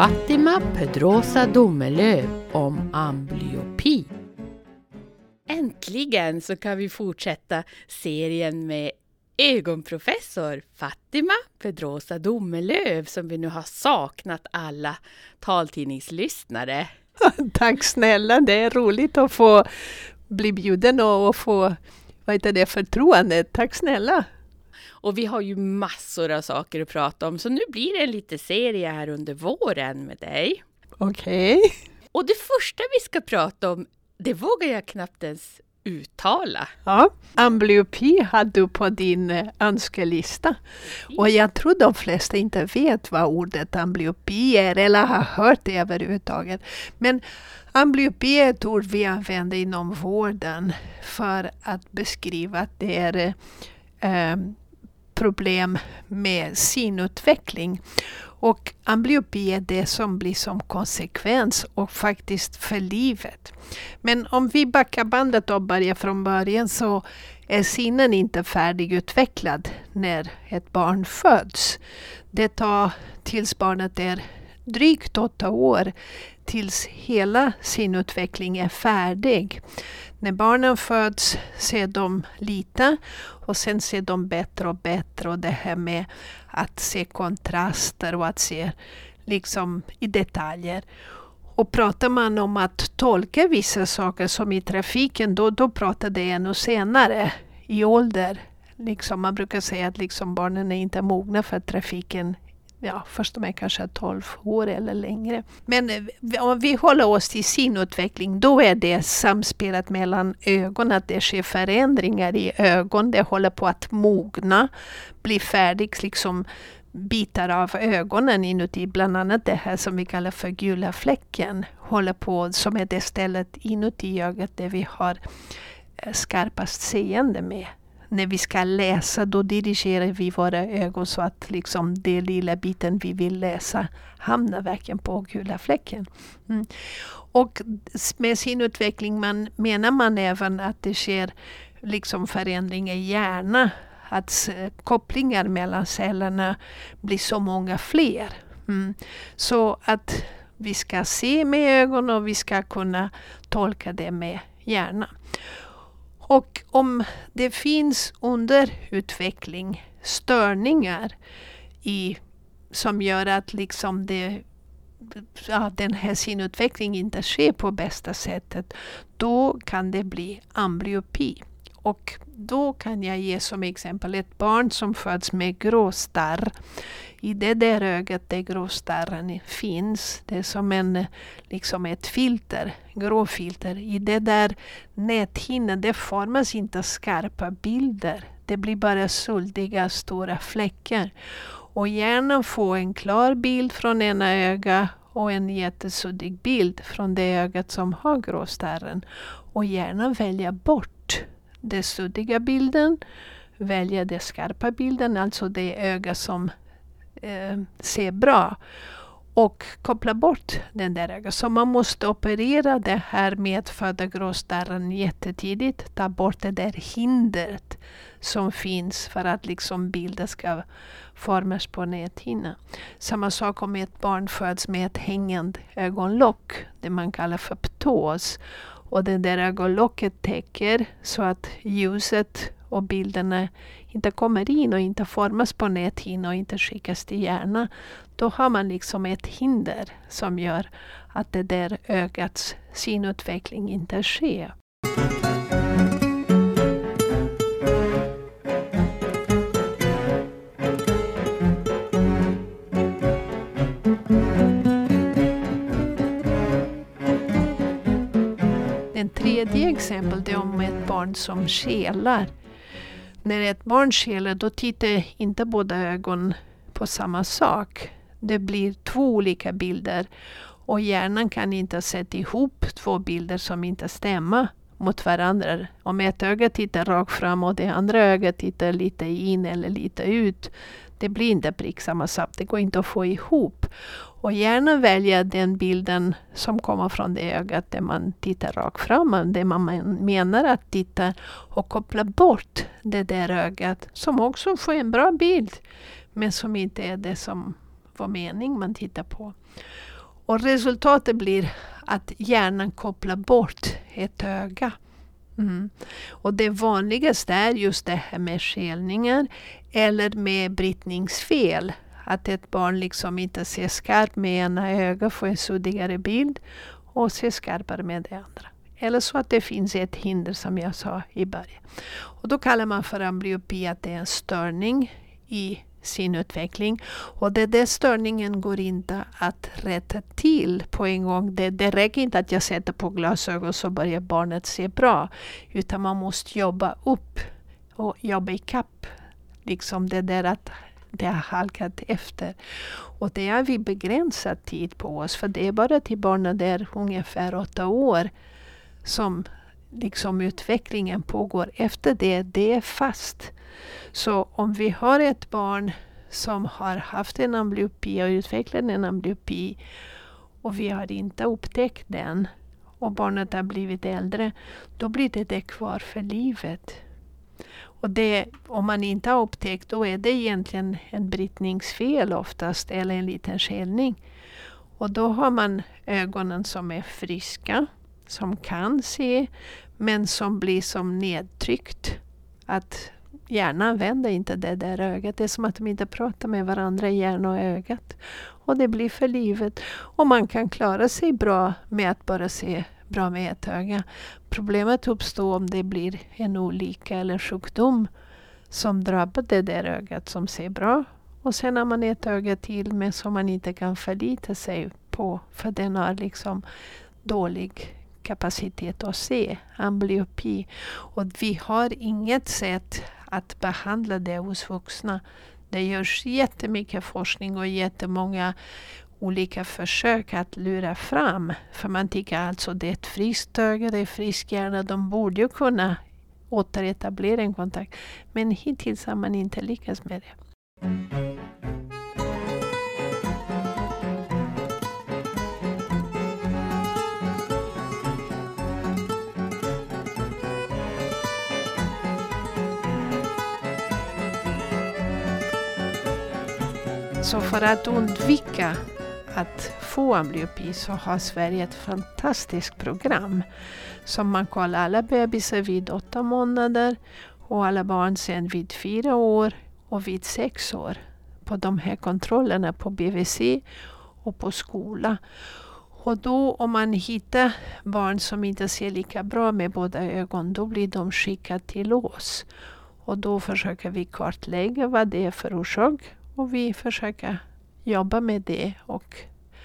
Fatima Pedrosa Domelöv om amblyopi. Äntligen så kan vi fortsätta serien med ögonprofessor Fatima Pedrosa Domelöv som vi nu har saknat alla taltidningslyssnare. Tack snälla, det är roligt att få bli bjuden och få förtroende. Tack snälla. Och vi har ju massor av saker att prata om så nu blir det en liten serie här under våren med dig. Okej. Och det första vi ska prata om, det vågar jag knappt ens uttala. Ja, amblyopi hade du på din önskelista. Och jag tror de flesta inte vet vad ordet amblyopi är eller har hört det överhuvudtaget. Men amblyopi är ett ord vi använder inom vården för att beskriva att det är problem med synutveckling. Och amblyopi är det som blir som konsekvens och faktiskt för livet. Men om vi backar bandet och börjar från början så är synen inte färdigutvecklad när ett barn föds. Det tar tills barnet är drygt 8 år tills hela synutveckling är färdig. När barnen föds ser de lite och sen ser de bättre och bättre. Och det här med att se kontraster och att se liksom i detaljer. Och pratar man om att tolka vissa saker som i trafiken då pratar det ännu senare i ålder. Liksom man brukar säga att liksom barnen är inte mogna för trafiken. Ja, först de är kanske 12 år eller längre. Men om vi håller oss till synutveckling, då är det samspelet mellan ögon, att det sker förändringar i ögon. Det håller på att mogna, bli färdigt, liksom bitar av ögonen inuti. Bland annat det här som vi kallar för gula fläcken håller på, som är det stället inuti ögat där vi har skarpast seende med. När vi ska läsa då dirigerar vi våra ögon så att liksom det lilla biten vi vill läsa hamnar verkligen på gula fläcken. Och med sin utveckling menar man även att det sker liksom förändringar i hjärnan. Att kopplingar mellan cellerna blir så många fler. Så att vi ska se med ögonen och vi ska kunna tolka det med hjärnan. Och om det finns under utveckling störningar som gör att liksom den här synutvecklingen inte sker på bästa sättet, då kan det bli amblyopi. Och då kan jag ge som exempel ett barn som föds med gråstarr. I det där ögat där gråstarren finns, det är som liksom ett filter, gråfilter. I det där näthinnan, det formas inte skarpa bilder. Det blir bara suldiga stora fläckar. Och hjärnan får en klar bild från ena öga och en jättesuddig bild från det ögat som har gråstarren. Och hjärnan väljer bort den suddiga bilden, väljer den skarpa bilden, alltså det öga som ser bra, och koppla bort den där ögat. Så man måste operera det här medfödda gråstarren jättetidigt, ta bort det där hindret som finns för att liksom bilden ska formas på näthinnan. Samma sak om ett barn föds med ett hängande ögonlock, det man kallar för ptos. Och det där ögonlocket täcker så att ljuset och bilderna inte kommer in och inte formas på näthinnan och inte skickas till hjärnan. Då har man liksom ett hinder som gör att det där ögats synutveckling inte sker. En tredje exempel är om ett barn som skelar. När ett barn skelar då tittar inte båda ögon på samma sak. Det blir 2 olika bilder och hjärnan kan inte sätta ihop 2 bilder som inte stämmer mot varandra. Om ett öga tittar rakt fram och det andra ögat tittar lite in eller lite ut, det blir inte prick samma sak. Det går inte att få ihop. Och hjärnan väljer den bilden som kommer från det ögat där man tittar rakt fram, det man menar att titta, och koppla bort det där ögat som också får en bra bild men som inte är det som var mening man tittar på. Och resultatet blir att hjärnan kopplar bort ett öga. Och det vanligaste är just det här med skelningar eller med brytningsfel. Att ett barn liksom inte ser skarpt med ena ögat, får en suddigare bild och ser skarpare med det andra. Eller så att det finns ett hinder som jag sa i början. Och då kallar man för amblyopi att det är en störning i synutveckling. Och den störningen går inte att rätta till på en gång. Det räcker inte att jag sätter på glasögon så börjar barnet se bra. Utan man måste jobba upp och jobba i kapp. Liksom det där att det har halkat efter. Och det har vi begränsat tid på oss. För det är bara till barnen där ungefär 8 år som liksom utvecklingen pågår. Efter det är fast. Så om vi har ett barn som har haft en amblyopi och utvecklat en amblyopi och vi har inte upptäckt den och barnet har blivit äldre, då blir det kvar för livet. Och om man inte har upptäckt, då är det egentligen en brytningsfel oftast eller en liten skelning. Och då har man ögonen som är friska, som kan se, men som blir som nedtryckt. Att hjärnan vänder inte det där ögat. Det är som att de inte pratar med varandra i hjärnan och ögat. Och det blir för livet. Och man kan klara sig bra med att bara se bra med ett öga. Problemet uppstår om det blir en olycka eller sjukdom som drabbar det där ögat som ser bra. Och sen har man ett öga till men som man inte kan förlita sig på. För den har liksom dålig kapacitet att se, amblyopi. Och vi har inget sätt att behandla det hos vuxna. Det görs jättemycket forskning och jättemånga olika försök att lura fram. För man tycker alltså det är ett friskt öga, det är frisk hjärna. De borde ju kunna återetablera en kontakt. Men hittills har man inte lyckats med det. Så för att undvika att få amblyopi så har Sverige ett fantastiskt program som man kollar alla bebisar vid 8 månader och alla barn sen vid 4 år och vid 6 år på de här kontrollerna på BVC och på skola. Och då om man hittar barn som inte ser lika bra med båda ögon, då blir de skickade till oss. Och då försöker vi kartlägga vad det är för orsak. Och vi försöker jobba med det och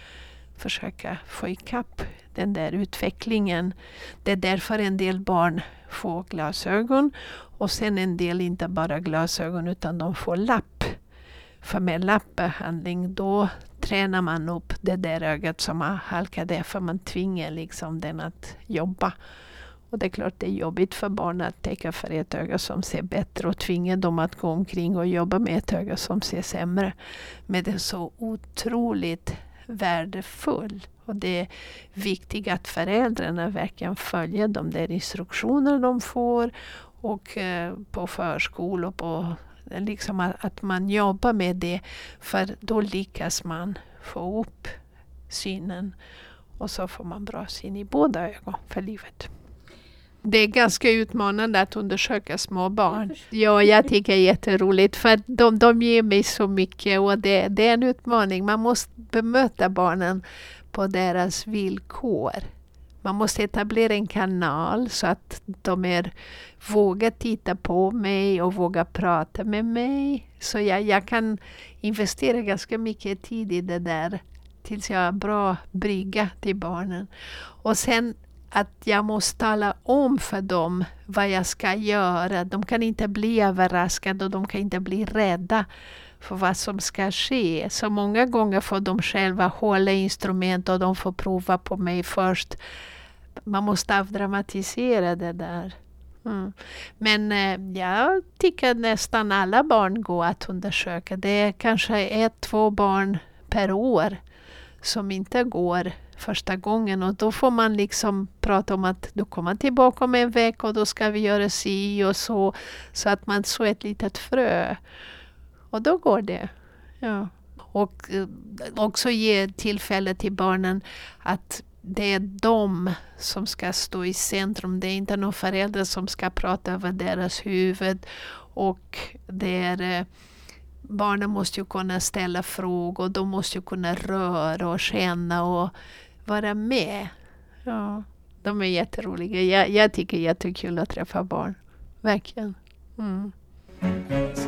försöka få ikapp den där utvecklingen. Det är därför en del barn får glasögon och sen en del inte bara glasögon utan de får lapp. För med lappbehandling då tränar man upp det där ögat som har halkat där för man tvingar liksom den att jobba. Och det är klart det är jobbigt för barn att täcka för ett öga som ser bättre och tvinga dem att gå omkring och jobba med ett öga som ser sämre. Men det är så otroligt värdefullt. Och det är viktigt att föräldrarna verkligen följer de där instruktioner de får och på förskola och på liksom att man jobbar med det för då lyckas man få upp synen och så får man bra syn i båda ögon för livet. Det är ganska utmanande att undersöka små barn. Ja, jag tycker det är jätteroligt för de ger mig så mycket och det är en utmaning. Man måste bemöta barnen på deras villkor. Man måste etablera en kanal så att de vågar titta på mig och vågar prata med mig. Så jag kan investera ganska mycket tid i det där tills jag har bra brygga till barnen. Och sen att jag måste tala om för dem vad jag ska göra. De kan inte bli överraskade och de kan inte bli rädda för vad som ska ske. Så många gånger får de själva hålla instrument och de får prova på mig först. Man måste avdramatisera det där. Men jag tycker nästan alla barn går att undersöka. Det är kanske 1-2 barn per år som inte går första gången och då får man liksom prata om att du kommer tillbaka om en vecka och då ska vi göra si och så att man så ett litet frö och då går det. Ja. Och också ge tillfälle till barnen att det är de som ska stå i centrum. Det är inte någon förälder som ska prata över deras huvud. Och barnen måste ju kunna ställa frågor. De måste ju kunna röra och känna och vara med. Ja, de är jätteroliga. Jag tycker det är jättekul att träffa barn. Verkligen. Mm.